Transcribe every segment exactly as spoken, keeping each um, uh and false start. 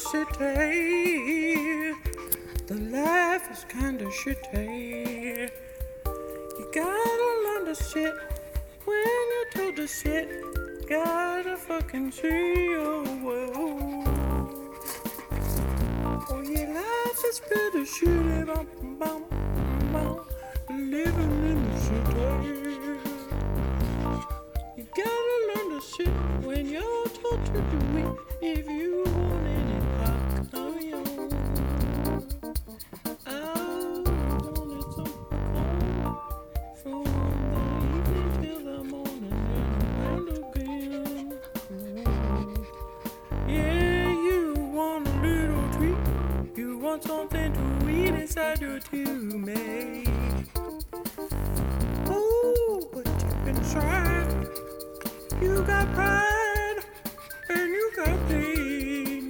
city. The life is kinda shitty. You gotta learn to sit when you're told to sit. Gotta fucking see your world. Oh yeah, life is pretty shitty. Bum, bum, bum. Living in the city. You gotta learn to sit when you're told to do it. If you want any hot of your own. I wanted some cold from the evening till the morning and again. Yeah, you want a little treat. You want something to eat inside your tube, oh, but you've been trying. You got pride and you got pain.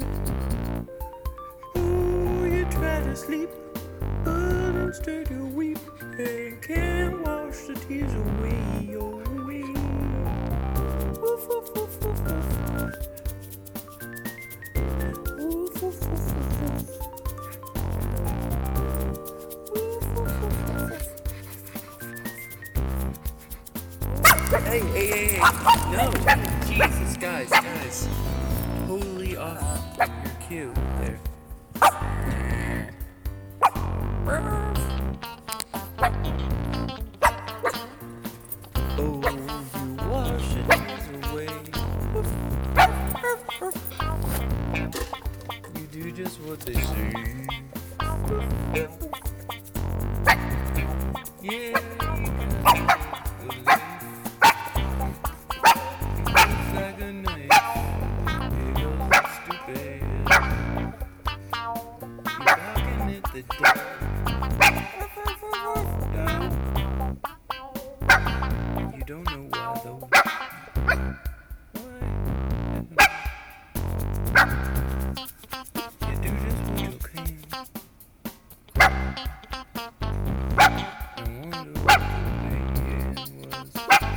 Oh, you try to sleep, but instead you weep and can't wash the tears away. Oh, away. Oof, oof, oof, oof, oof. Oof, oof, oof, oof, oof. Hey, hey, hey, hey. No. Jesus, guys, guys. Totally off your cue there. Oh, you wash your tears away. You do just what they say. Yeah, you got like a knife, it goes stupid. You're knocking at the door. You don't know why though. Why? You do just what you can. I wonder what the man was.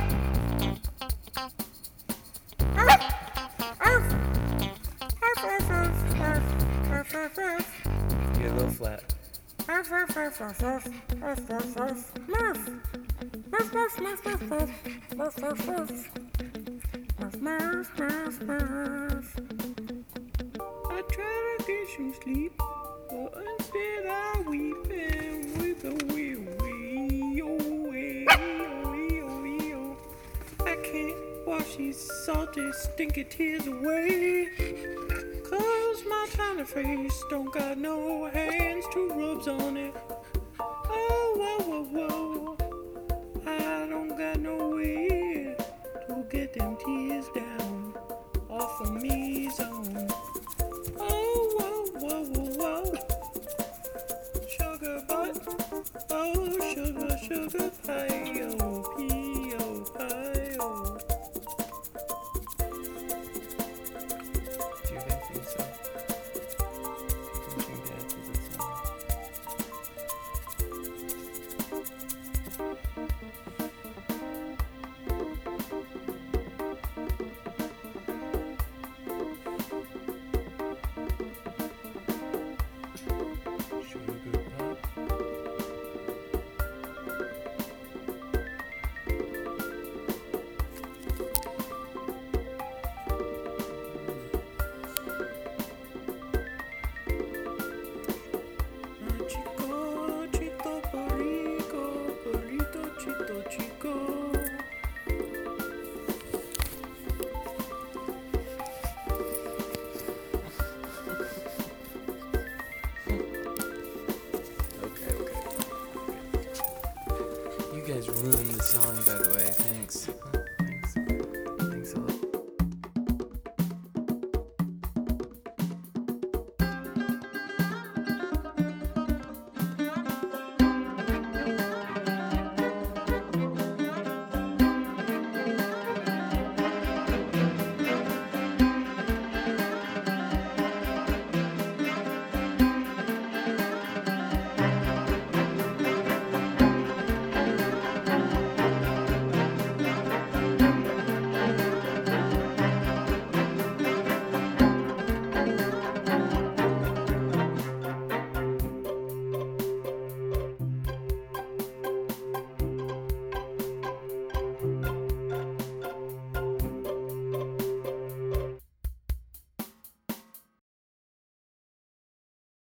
You're a little flat. Murph. Murph, Murph, Murph, Murph, Murph, Murph. Murph. Murph, Murph, Murph, Murph, Murph. Murph, Murph, Murph. Murph, Murph, Murph, Murph. I try to get some sleep, but instead I weep and weep away, away, away, away, away. I can't wash these salty, stinky tears away. Cause my tiny face don't got no hands to rub on it. Oh, whoa, whoa, whoa. I don't got no way to get them tears down off of me zone. Oh, whoa, whoa, whoa, whoa. Sugar butt. Oh, sugar, sugar pie. Oh.